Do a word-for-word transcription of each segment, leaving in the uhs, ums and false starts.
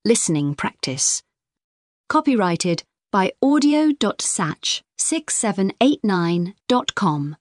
listening practice. Copyrighted by audio dot satch six seven eight nine dot com.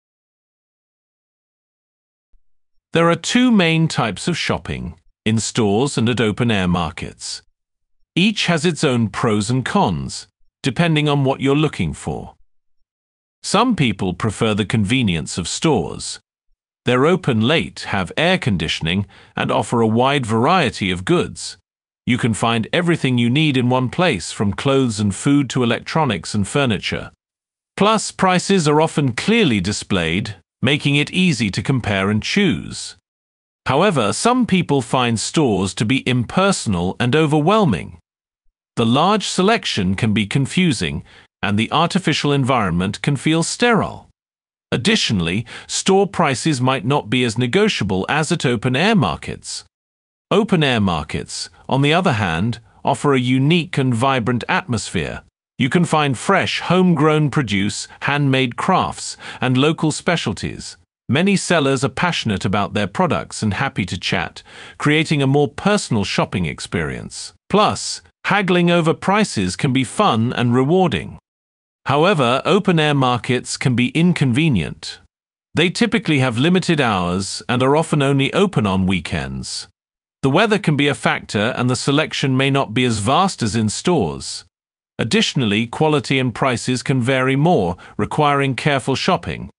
There are two main types of shopping, in stores and at open-air markets. Each has its own pros and cons, depending on what you're looking for. Some people prefer the convenience of stores. They're open late, have air conditioning, and offer a wide variety of goods. You can find everything you need in one place, from clothes and food to electronics and furniture. Plus, prices are often clearly displayed, making it easy to compare and choose. However, some people find stores to be impersonal and overwhelming. The large selection can be confusing, and the artificial environment can feel sterile. Additionally, store prices might not be as negotiable as at open-air markets. Open-air markets, on the other hand, offer a unique and vibrant atmosphere. You can find fresh, homegrown produce, handmade crafts, and local specialties. Many sellers are passionate about their products and happy to chat, creating a more personal shopping experience. Plus, haggling over prices can be fun and rewarding. However, open-air markets can be inconvenient. They typically have limited hours and are often only open on weekends. The weather can be a factor, and the selection may not be as vast as in stores. Additionally, quality and prices can vary more, requiring careful shopping.